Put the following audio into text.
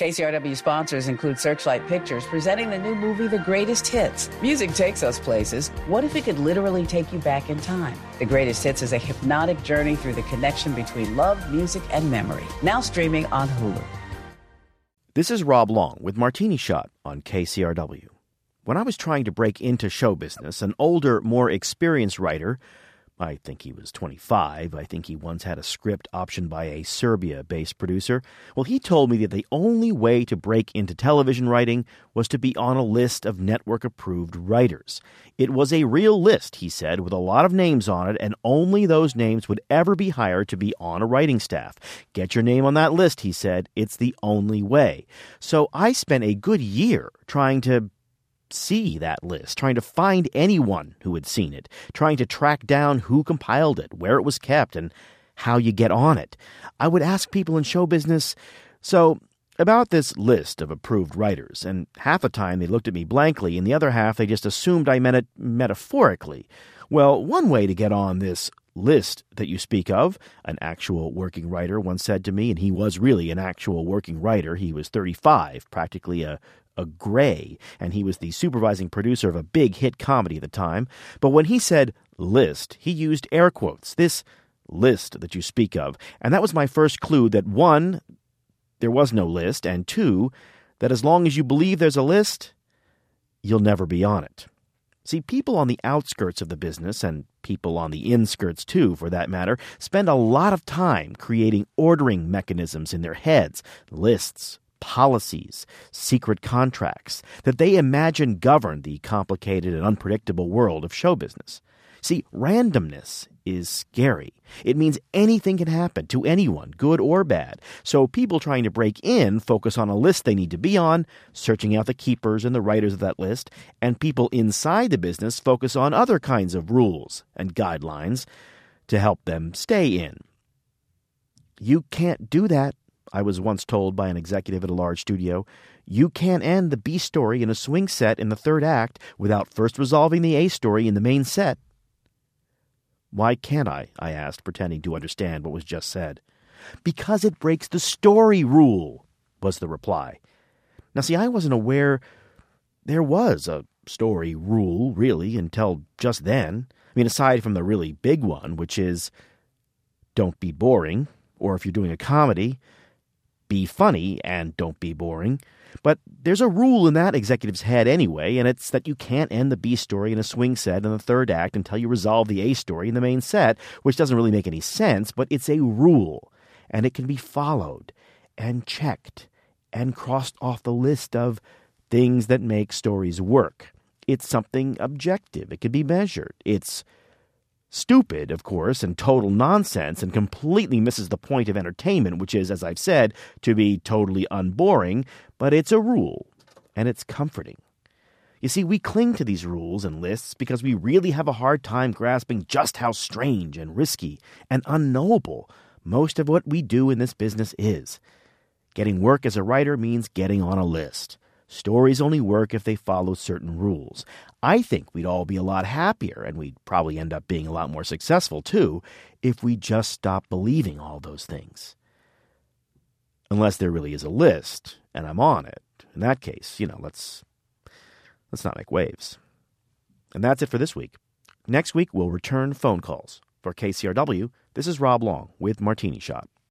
KCRW sponsors include Searchlight Pictures, presenting the new movie, The Greatest Hits. Music takes us places. What if it could literally take you back in time? The Greatest Hits is a hypnotic journey through the connection between love, music, and memory. Now streaming on Hulu. This is Rob Long with Martini Shot on KCRW. When I was trying to break into show business, an older, more experienced writer, I think he was 25, I think he once had a script optioned by a Serbia-based producer, well, he told me that the only way to break into television writing was to be on a list of network-approved writers. It was a real list, he said, with a lot of names on it, and only those names would ever be hired to be on a writing staff. Get your name on that list, he said. It's the only way. So I spent a good year trying to see that list, trying to find anyone who had seen it, trying to track down who compiled it, where it was kept, and how you get on it. I would ask people in show business, so about this list of approved writers, and half the time they looked at me blankly, and the other half they just assumed I meant it metaphorically. Well, one way to get on this list that you speak of, an actual working writer once said to me, and he was really an actual working writer. He was 35, practically a gray, and he was the supervising producer of a big hit comedy at the time. But when he said list, he used air quotes, this list that you speak of. And that was my first clue that, one, there was no list, and two, that as long as you believe there's a list, you'll never be on it. See, people on the outskirts of the business, and people on the inskirts too, for that matter, spend a lot of time creating ordering mechanisms in their heads, lists, policies, secret contracts that they imagine govern the complicated and unpredictable world of show business. See, randomness is scary. It means anything can happen to anyone, good or bad. So people trying to break in focus on a list they need to be on, searching out the keepers and the writers of that list, and people inside the business focus on other kinds of rules and guidelines to help them stay in. You can't do that, I was once told by an executive at a large studio. You can't end the B story in a swing set in the third act without first resolving the A story in the main set. Why can't I asked, pretending to understand what was just said. Because it breaks the story rule, was the reply. Now, see, I wasn't aware there was a story rule, really, until just then. I mean, aside from the really big one, which is don't be boring, or if you're doing a comedy, be funny and don't be boring. But there's a rule in that executive's head anyway, and it's that you can't end the B story in a swing set in the third act until you resolve the A story in the main set, which doesn't really make any sense, but it's a rule, and it can be followed and checked and crossed off the list of things that make stories work. It's something objective. It can be measured. It's stupid, of course, and total nonsense, and completely misses the point of entertainment, which is, as I've said, to be totally unboring, but it's a rule, and it's comforting. You see, we cling to these rules and lists because we really have a hard time grasping just how strange and risky and unknowable most of what we do in this business is. Getting work as a writer means getting on a list. Stories only work if they follow certain rules. I think we'd all be a lot happier, and we'd probably end up being a lot more successful, too, if we just stopped believing all those things. Unless there really is a list, and I'm on it. In that case, let's not make waves. And that's it for this week. Next week, we'll return phone calls. For KCRW, this is Rob Long with Martini Shot.